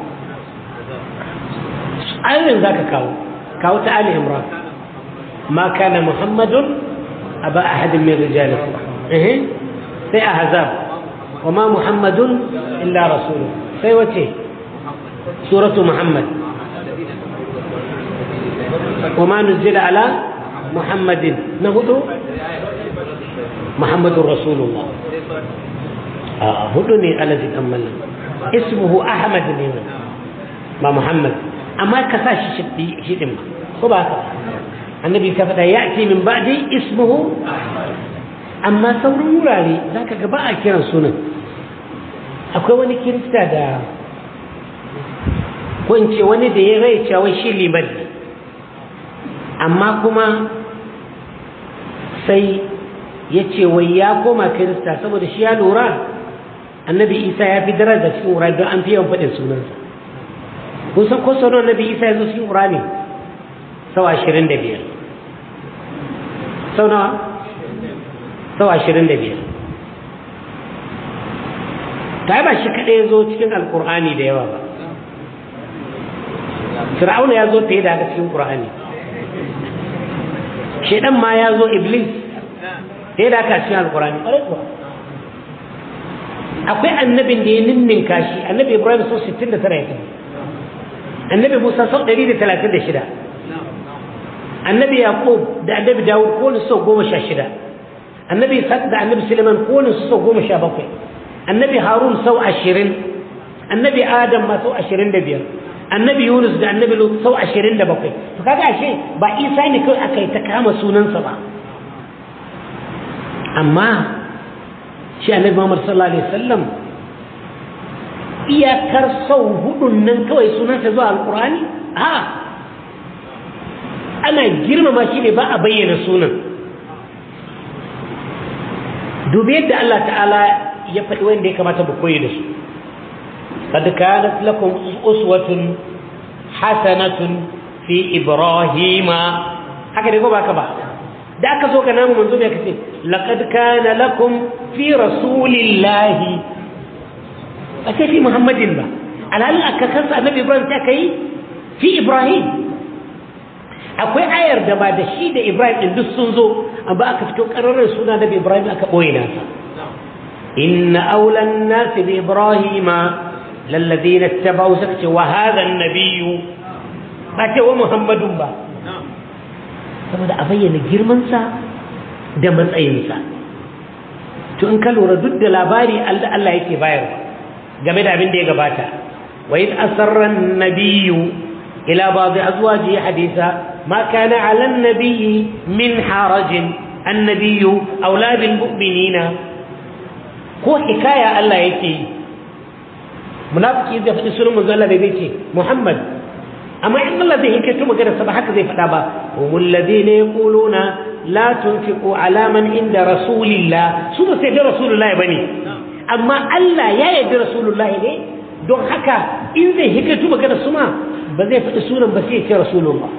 ayoyin za ka kawo kawo ta Ali Imran ma kana Muhammadun aba ahadin min rijalikum eh sai ahzab wa ma Muhammadun illa rasul sai wace suratu Muhammad wa ma nuzila ala Muhammadin na hudu Muhammadur Rasulullah ah hudu ne alazi kammala ismuhu Ahmad ne ma Muhammad amma ka sa shi shi din ko ba ka annabi ka fada ya'ti min ba'di ismuhu amma sauran wurare zaka ga ba a kiran sunan akwai wani kirista da ko in ce wani da ya rai cewa shi liman amma kuma sai ya ce wai ya koma kirista saboda shi ya lura annabi Isa ya fi daraja cikin wurare don an fi yawan faɗin sunansa kusan ko sauran nabi Isa ya zo cikin ƙurani sau ashirin da biyar sau nawa sau ashirin da biyar ta ba shi kaɗai ya zo cikin alƙur'ani da yawa ba fir'auna ya zo fiye da haka cikin ƙur'ani shaidan ma ya zo iblis fiye da haka cikin alƙur'ani akwai annabin da ya ninninka shi annabi Ibrahim sau sittin da tara ya tafi annabi Musa sau ɗari da talatin da shida annabi Yaqub da annabi Dawud kowane sau goma sha shida annabi Isaac da annabi Suleiman kowane sau goma sha bakwai annabi Harun sau ashirin annabi Adam ma sau ashirin da biyar annabi Yunus da annabi Lut sau ashirin da bakwai to kaga ashe ba Isa ne kawai aka yi ta kama sunansa ba amma shi annabi Muhammad sallallahu alaihi wasallam iyakar sau hudun nan kawai sunansa zuwa alkurani a ana girmama shi ne ba a bayyana sunan dubi yadda Allah ta'ala ya faɗi wanda ya kamata mu koyi da su qad kanat lakum uswatun hasanatun fi ibrahima haka dai ko ba ka ba da aka zo ga namu manzo me kace laqad kana lakum fi rasulillahi ake fi muhammadin ba alhalin aka kansa annabi ibrahim ta kai fi ibrahim akwai ayar da ba da shi da Ibrahim din duk sun zo amma aka fito kararren suna da Ibrahim aka boye nasa inna awlan nas bi ibrahima lalladhina ittaba'u sakta wa hadha an-nabiyyu ba ce wa muhammadun ba saboda a bayyana girman sa da matsayin sa to in ka lura duk da labari Allah Allah yake bayarwa game da abin da ya gabata wa id asarra an-nabiyyu ila ba'd azwajihi haditha ma kana 'ala an-nabiyyi min harajin an-nabiyyu awla bil mu'minina ko hikaya Allah yake munafiki zai faɗi sunan manzo Allah bai ce Muhammad amma in Allah zai hikaito magana sa ba haka zai faɗa ba humul ladina yaquluna la tunfiqu ala man inda rasulillah su ba sai da rasulullah bane amma Allah ya yarda rasulullah ne don haka in zai hikaito magana su ma ba zai faɗi sunan ba sai ya ce rasulullah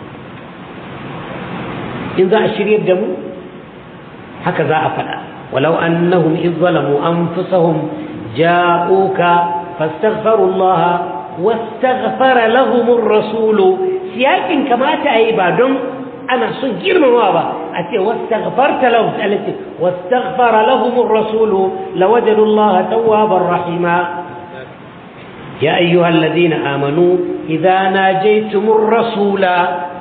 in za a shirye da mu haka za a faɗa walau annahum idh zalamu anfusahum ja'uka fastaghfiru Allah wastaghfara lahum ar-rasul siyakin kamata ayi ba don ana son girmamawa ba a ce wastaghfarta lahum alati wastaghfara lahum ar-rasul lawajadu Allah tawwabar rahima ya ayyuhalladhina amanu idha najaytumur rasula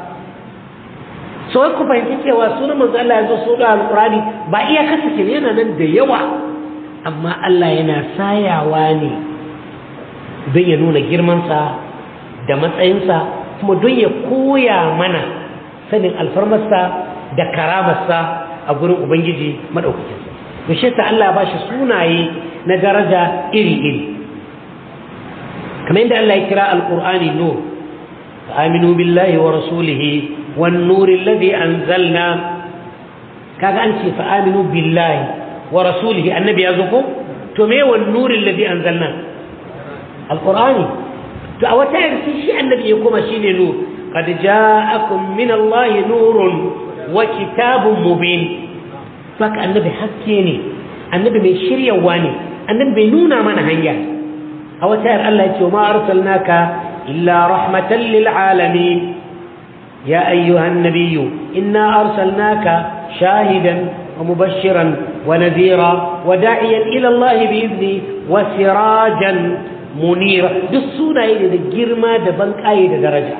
so ku fahimci cewa sunan manzo Allah ya zo so da alqurani ba iya kasance yana nan da yawa amma Allah yana sayawa ne don ya nuna girmansa da matsayinsa kuma don ya koya mana sanin alfarmarsa da karamarsa a gurin ubangiji madaukakin sa to shi ta Allah ba shi sunaye na daraja iri-iri kamar yadda Allah ya kira alqur'ani nur aminu billahi wa rasulihi wan nuri alladhi anzalna kaga an ce fa aminu billahi wa rasulihi annabi yazo ko to me wan nuri alladhi anzalna alqur'ani to a wata yarsi shi annabi ya kuma shine nur qad ja'akum min allahi nurun wa kitabun mubin faka annabi hakke ne annabi mai shiryawa ne annabi bai nuna mana hanya a wata yar Allah ya ce ma arsalnaka illa rahmatan lil alamin ya ayyuhan nabiyyu inna arsalnaka shahidan ومبشرا ونذيرا وداعيا إلى الله بإذنه وسراجا منيرا بالصورة إلى الجرمى دبنك آية درجة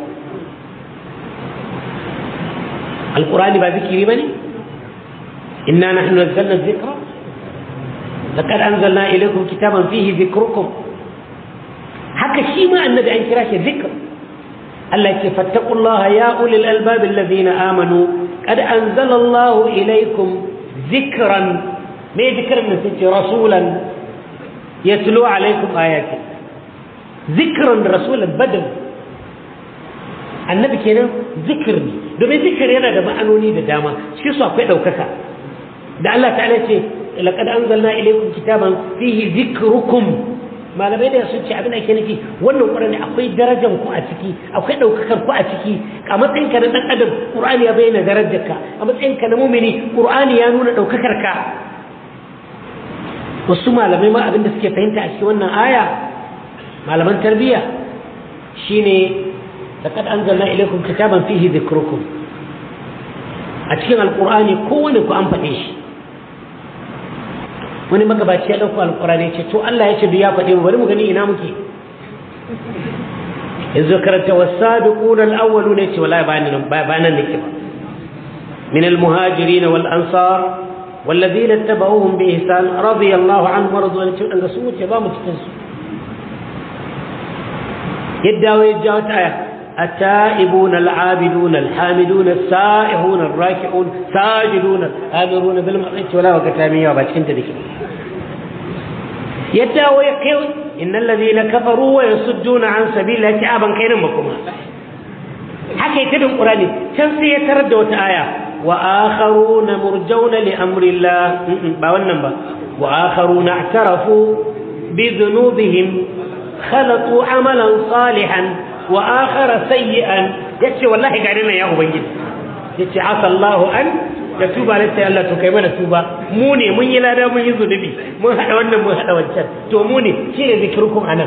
القرآن بذكر بني إنا نحن نزلنا الذكر لقد أنزلنا إليكم كتابا فيه ذكركم حكى الشيء ما أن ندعي انكراش ذكر التي فاتقوا الله يا أولي الألباب الذين آمنوا قد أنزل الله إليكم ذكرا ما ذكر من ستي رسولا يتلو عليكم آياته ذكرا رسولا بدل النبي كنا ذكرني دومين ذكر هنا ده معنوني ده داما شكي سو akwai daukaka da Allah ta'ala ce laqad anzalna ilaykum kitaban fihi dhikrukum malamai da sun ce abin da ake nufi wannan Qur'ani akwai darajar ku a ciki akwai daukakar ku a ciki a matsayin ka na dan adam Qur'ani ya bayyana darajarka a matsayin ka na mu'mini Qur'ani ya nuna daukakar ka wasu malamai ma abin da suke fahimta a cikin wannan aya malaman tarbiyya shine laqad anzalna ilaykum kitaban fihi dhikrukum a cikin alqur'ani kowanne ku an faɗe shi wani magabaci ya dauko alqur'ani ce to Allah ya ce duk ya faɗe mu bari mu gani ina muke yanzu karanta was-sabiqun al-awwalun ce wallahi ba nan ba nan nake ba min al-muhajirin wal ansar walladhina ittaba'uhum bi ihsan radiyallahu anhum wa radu an ce dan su ce ba mu cikin su yadda wai jawo ta aya التائبون العابدون الحامدون السائحون الراكعون ساجدون آمرون بالمعروف ولا وكتامية وباتكنت ذيك يتاوى يقول إن الذين كفروا ويصدون عن سبيل الله تعابا كينا مكما حكي كده القرآن تنسي يترد وتآية وآخرون مرجون لأمر الله باولنا وآخرون اعترفوا بذنوبهم خلطوا عملا صالحا وآخر سيئا يتشي والله قاعدين يا أبنجي يتشي عسى الله أن يتوب على الله تكيمنا توبا موني من يلادا من يزو نبي من هذا وانا من هذا وجه تو موني شيء ذكركم أنا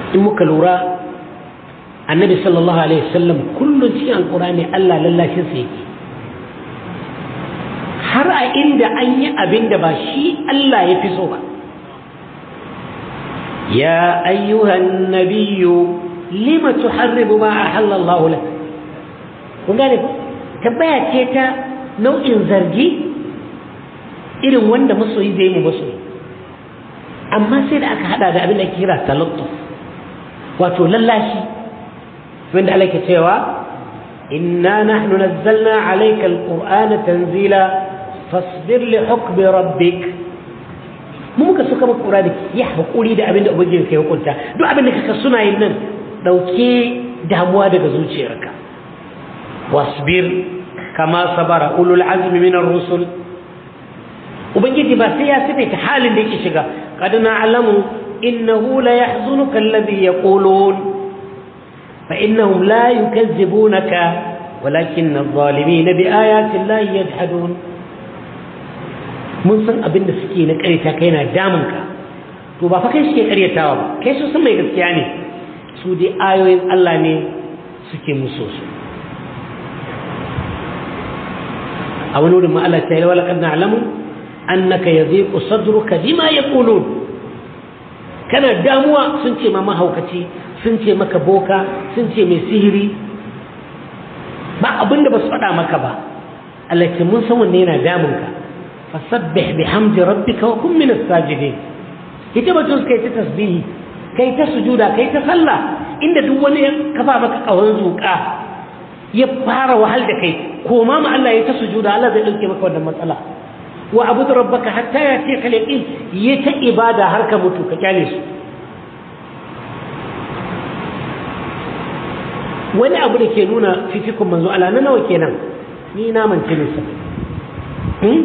in muka lura annabi sallallahu alaihi wasallam kullun cikin alqur'ani Allah lallashin sa yake har a inda an yi abin da ba shi Allah ya fi so ba ya ayyuhan nabiyyu lima tuharribu ma ahalla Allah lak kun gane ko tabbaya ce ta nau'in zargi irin wanda masoyi zai mu masoyi amma sai da aka hada da abin da ake kira talattuf wato lallashi wanda Allah ke cewa inna nahnu nazzalna alayka alqur'ana tanzila fasbir li hukmi rabbik mu muka suka maka qur'ani ya hakuri da abin da ubangiji kai hukunta duk abin da kaka suna yin nan dauke damuwa daga zuciyarka wasbir kama sabara ulul azmi min ar-rusul ubangiji ba sai ya sifaita halin da yake shiga qad na'lamu innahu la yahzunuka alladhi yaqulun fa innahum la yukazzibunaka walakin adh-dhalimin bi ayati allahi yajhadun mun san abin da suke na ƙaryata kai na damunka to ba fa kai suke ƙaryatawa ba kai su san mai gaskiya ne su dai ayoyin Allah ne suke muso su a wani wurin ma Allah ta yi wala kad na'lamu annaka yadhiqu sadruka bima yaqulun kana damuwa sun ce ma mahaukaci sun ce maka boka sun ce mai sihiri ba abinda ba su faɗa maka ba Allah ce mun san wanne yana damunka fasabbih bihamdi rabbika wa kun min as-sajidin kike ba tun kai ta tasbihi kai ta sujuda kai ta sallah inda duk wani ya kafa maka kawon zuka ya fara wahal da kai koma ma Allah ya ta sujuda Allah zai dauke maka wannan matsala wa abudu rabbaka hatta yati khalqin ya ta ibada har ka mutu ka kyale su wani abu da ke nuna fifikun manzo Allah na nawa kenan ni na mance ne sa hmm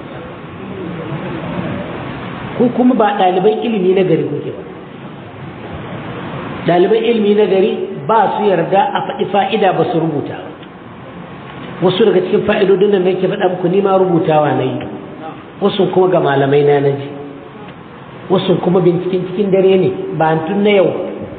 ko kuma ba daliban ilimi na gari kuke ba daliban ilimi na gari ba su yarda a faɗi fa'ida ba su rubuta wasu daga cikin fa'idodin nan nake faɗa muku ni ma rubutawa na yi wasu kuma ga malamai na naji wasu kuma binciken cikin dare ne ba tun na yau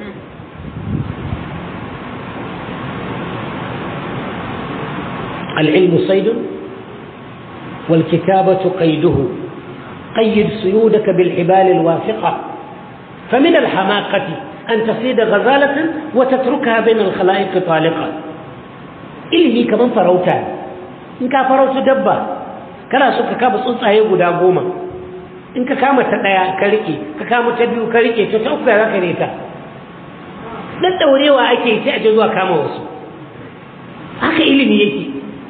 العلم صيد والكتابة قيده قيد صيودك بالحبال الواثقة فمن الحماقة أن تصيد غزالة وتتركها بين الخلائق طالقة إلهي كمان فروتا إنك فروت دبا كلا سوك كابس أنت هاي قد أقوما إنك كامت تنايا كاريكي كامت تبيو كاريكي تتوقف لك ريتا لا توريوا أيكي تأجدوا كاما وسو هكا إلهي يكي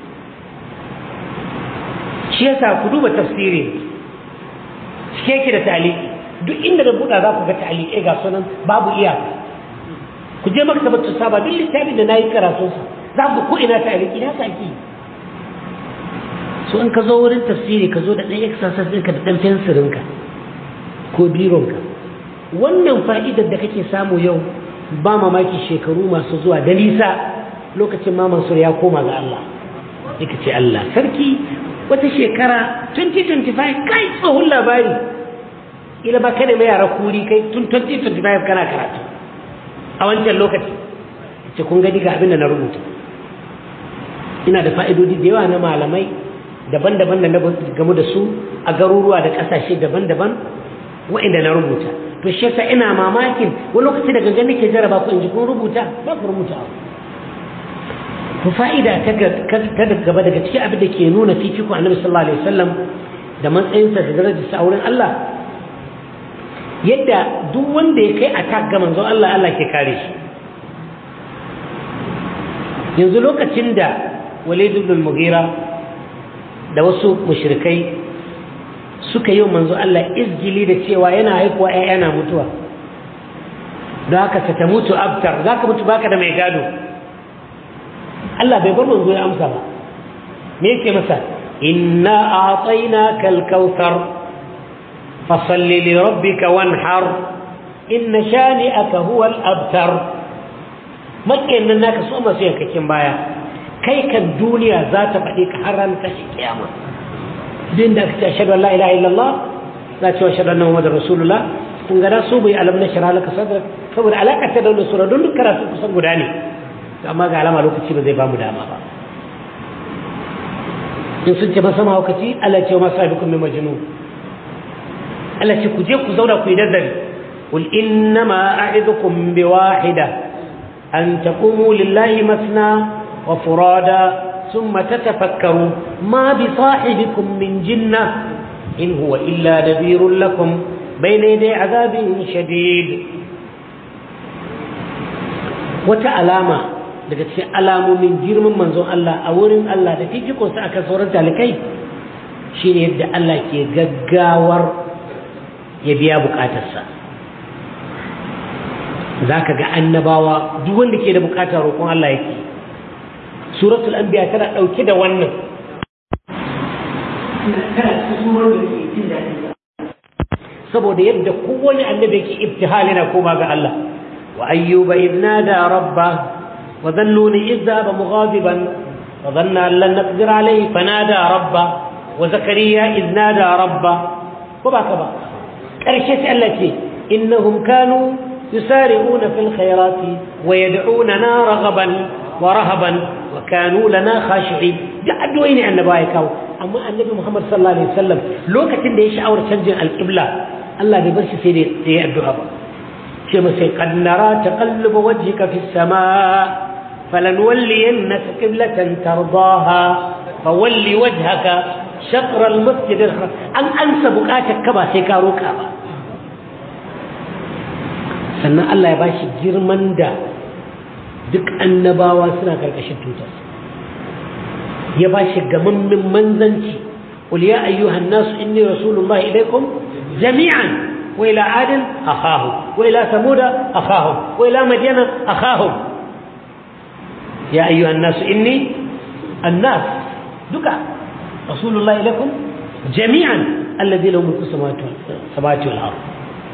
shi yasa ku duba tafsiri shi yake da ta'liqi duk inda da buɗa za ku ga ta'liqi ga sunan babu iyaka ku je maktabatu saba duk littafin da nayi karatu sa za ku ko ina ta'liqi na saki so in ka zo wurin tafsiri ka zo da ɗan exercise ɗinka da ɗan fensirinka ko bironka wannan fa'idar da kake samu yau ba mamaki shekaru masu zuwa da nisa lokacin ma Mansur ya koma ga Allah yake ce Allah sarki wata shekara twenty twenty-five kai tsohon labari ila ba kada mai yara kuri kai tun twenty twenty-five kana karatu a wancan lokaci ce kun gani ga abin da na rubuta ina da fa'idodi da yawa na malamai daban-daban da na gamu da su a garuruwa da ƙasashe daban-daban wa'inda na rubuta to shi yasa ina mamakin wani lokaci da gangan nake jaraba ku in ji kun rubuta ba ku rubuta to fa'ida ta gaba daga cikin abin da ke nuna fifiko annabi sallallahu alaihi wasallam da matsayinsa da darajarsa a wurin Allah yadda duk wanda ya kai attack ga manzon Allah Allah ke kare shi yanzu lokacin da Walid ibn al-Mughira da wasu mushrikai suka yi manzon Allah izgili da cewa yana haihuwa ƴaƴa na mutuwa don haka ta mutu abtar zaka mutu baka da mai gado Allah bai bar manzo ya amsa ba me yake masa inna a'tainaka al-kautsar fasalli li rabbika wanhar inna shani'aka huwa al-abtar makken nan naka so masu yankakin baya kai kan duniya za ta faɗi ka har ran tashi kiyama din da ka ashhadu an la ilaha illallah la ta ashhadu anna muhammadar rasulullah kun ga su bai alam na shara laka sadrak saboda alaka ta da wannan sura don duk karatu kusan guda ne amma ga alama lokaci ba zai ba mu dama ba in sun ce ba sama lokaci Allah ce ma sabikum min majnun Allah ce ku je ku zauna ku yi nazari qul innama a'idukum biwahida an taqumu lillahi masna wa furada thumma tatafakkaru ma bi sahibikum min jinnah in huwa illa nadhirun lakum bayna yaday azabin shadid wata alama daga cikin alamomin girman manzon Allah a wurin Allah da fifikon sa akan sauran talikai shine yadda Allah ke gaggawar ya biya bukatarsa zaka ga annabawa duk wanda ke da bukatar roƙon Allah yake suratul anbiya tana dauke da wannan saboda yadda kowane annabi yake ibtihal yana koma ga Allah wa ayyuba idh nada rabba wa dhannuni idh dhaba mughadiban wa dhanna an lan naqdir alayhi fanada rabba wa zakariya idh nada rabba ko ba ka ba karshe sai Allah ce innahum kanu yusari'una fil khairati wa yad'unana raghaban wa rahaban wa kanu lana khashi'in da addu'o'i ne annabawa ya kawo amma annabi Muhammad sallallahu alaihi wasallam lokacin da ya sha'awar canjin alqibla Allah bai bar shi sai da ya addu'a ba ce masa qad nara taqalluba wajhika fis samaa falanwalliyannaka qiblatan tardaha fawalli wajhaka shatr al-masjid al-haram an ansa bukatar ka ba sai ka roka ba sannan Allah ya bashi girman da duk annabawa suna karkashin tutar ya bashi gamammin manzanci qul ya ayyuhan nas inni rasulullahi ilaykum jami'an wa ila adin akhahum wa ila samuda akhahum wa ila madyana akhahum ya ayyuhan nas inni annas duka rasulullahi ilaykum jami'an alladhi lahu mulku samawati wal ard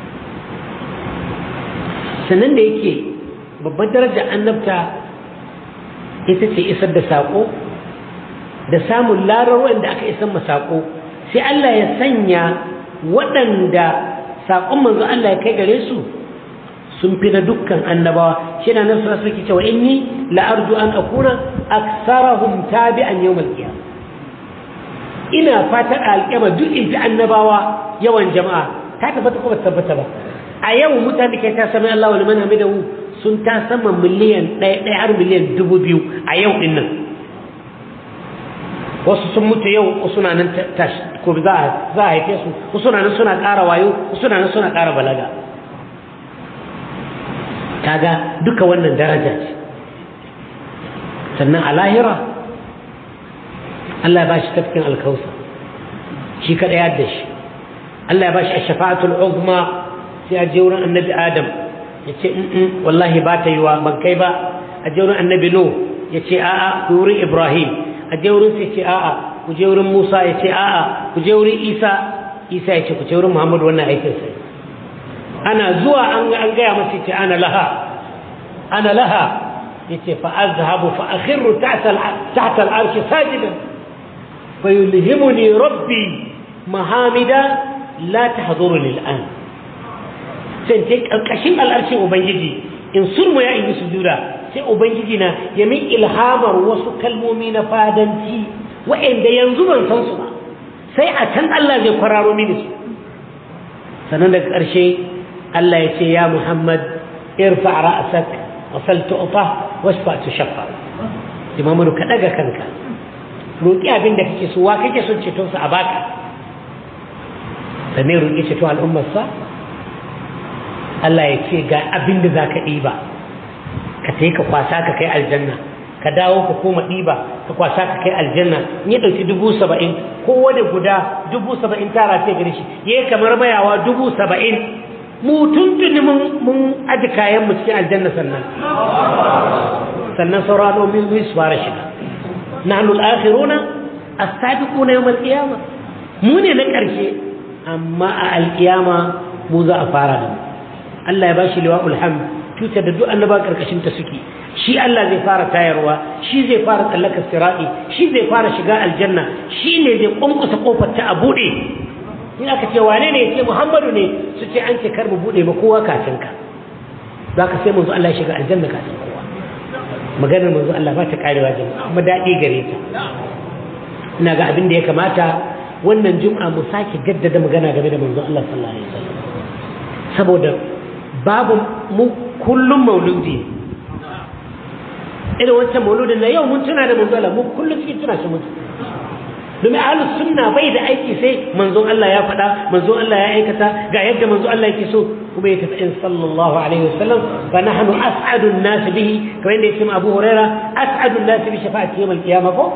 sanan da yake babbar darajar annabta ita ce isar da saƙo da samun larar wanda aka isar ma saƙo sai Allah ya sanya waɗanda saƙon manzo Allah ya kai gare su sun fi na dukkan annabawa shi na nan suna suke cewa inni la'arju an akuna aksarahum tabi'an yawmal qiyamah ina fatan alƙiyama duk in fi annabawa yawan jama'a ta tabbata ko ba tabbata ba a yau mutane ke ta sami Allah wa liman hamidahu sun ta sama miliyan ɗaya ɗaya har miliyan dubu biyu a yau ɗin nan wasu sun mutu yau wasu na nan ko za a haife su wasu na nan suna ƙara wayo wasu na nan suna ƙara balaga kaga duka wannan daraja ce sannan a lahira Allah ya ba shi tafkin alkausa shi kaɗa ya da shi Allah ya ba shi a shafa'atul uzma sai a je wurin annabi Adam ya ce wallahi ba ta yi wa ban kai ba a je wurin annabi Nuh ya ce a'a ku wurin Ibrahim a je wurin sai ce a'a ku je wurin Musa ya ce a'a ku je wurin Isa Isa ya ce ku je wurin Muhammad wannan aikin sai ana zuwa an an gaya masa ce ana laha ana laha yace fa azhabu fa akhirru tahta tahta al-arsh sajidan fa yulhimuni rabbi mahamida la tahduruni al-an sai ta karkashin al'arshin ubangiji in surmu ya yi sujuda sai ubangiji na ya min ilhamar wasu kalmomi na fadanci wa'anda yanzu ban san su ba sai a can Allah zai kwararo mini su sannan daga ƙarshe Allah ya ce ya Muhammad irfa ra'sak wa sal tu'ta washfa tushaffa imamu ka daga kanka roki abin da kake so wa kake son ceton sa a baka sannan roki ceton al'ummar sa Allah ya ce ga abin da za ka ɗiba ka ta yi ka kwasa ka kai aljanna ka dawo ka koma ɗiba ka kwasa ka kai aljanna in ya ɗauki dubu saba'in kowane guda dubu saba'in tara sai gare shi ya yi kamar mayawa dubu saba'in mu tuntuni mun aji kayan mu cikin aljanna sannan sannan saurano min su fara shiga nahnu al-akhiruna as-sabiquna yawm al-qiyamah mu ne na ƙarshe amma a al-qiyama mu za a fara da mu Allah ya bashi liwa'ul hamd tutar da duk annaba karkashin ta suke shi Allah zai fara tayarwa shi zai fara tsallaka sirati shi zai fara shiga aljanna shi ne zai kunkusa kofar ta a bude in aka ce wane ne ce Muhammadu ne su ce an ce kar mu bude ba kowa kafin ka zaka sai manzo Allah ya shiga aljanna kafin kowa maganar manzo Allah ba ta karewa jama'a kuma dadi gare ta ina ga abin da ya kamata wannan juma'a mu sake gaddada magana game da manzo Allah sallallahu alaihi wasallam saboda babu mu kullum mauludi irin wancan mauludin na yau mun tuna da manzo Allah mu kullum cikin tuna shi mutu domin ahlus sunna bai da aiki sai manzon Allah ya faɗa manzon Allah ya aikata ga yadda manzon Allah yake so kuma ya tafi in sallallahu alaihi wasallam fa nahnu as'adun nas bihi kamar yadda yake Abu Huraira as'adun nas bi shafa'ati yawm al-qiyamah ko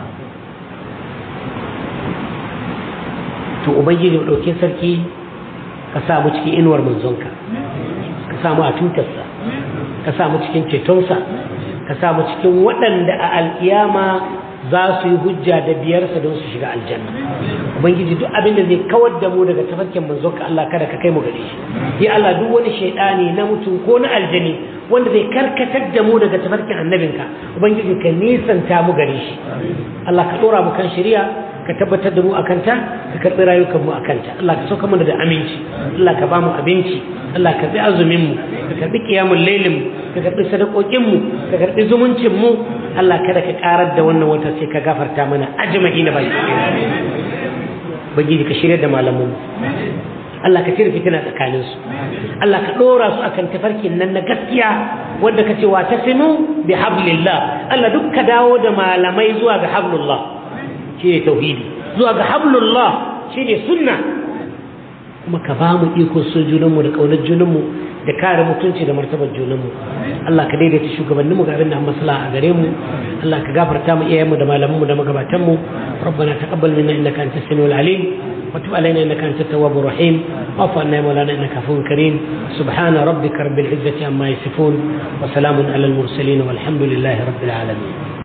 to ubangiji ya dauke sarki ka sa mu cikin inuwar manzonka ka sa mu a tutarsa ka sa mu cikin cetonsa ka sa mu cikin waɗanda a alƙiyama za su yi hujja da biyarsa don su shiga aljanna ubangiji duk abin da zai kawar da mu daga tafarkin manzonka Allah kada ka kai mu gare shi ya Allah duk wani shaidani na mutum ko na aljani wanda zai karkatar da mu daga tafarkin annabinka ubangiji ka nisanta mu gare shi Allah ka dora mu kan shari'a ka tabbatar da mu akanta ka karbi rayukan mu akanta Allah ka sauka mana da aminci Allah ka ba mu abinci Allah ka bi azumin mu ka karbi qiyamul lailin mu ka karbi sadakokin mu ka karbi zumuncin mu Allah kada ka karar da wannan wata sai ka gafarta mana ajma'ina baki bagiji ka shirye da malaman Allah ka tire fitina tsakanin su Allah ka dora su akan tafarkin nan na gaskiya wanda kace wa tasinu bi hablillah Allah duk ka dawo da malamai zuwa ga hablullah shine tauhidi zuwa ga hablullah shine sunna kuma ka ba mu iko so junanmu da kaunar junanmu da kare mutunci da martabar junanmu Allah ka daidaita shugabanninmu ga abin da maslaha a gare mu Allah ka gafarta mu iyayenmu da malamanmu da magabatanmu ربنا تقبل منا انك انت السميع العليم وتب علينا انك انت التواب الرحيم واعف عنا يا مولانا انك عفو كريم سبحان ربك رب العزه عما يصفون وسلام على المرسلين والحمد لله رب العالمين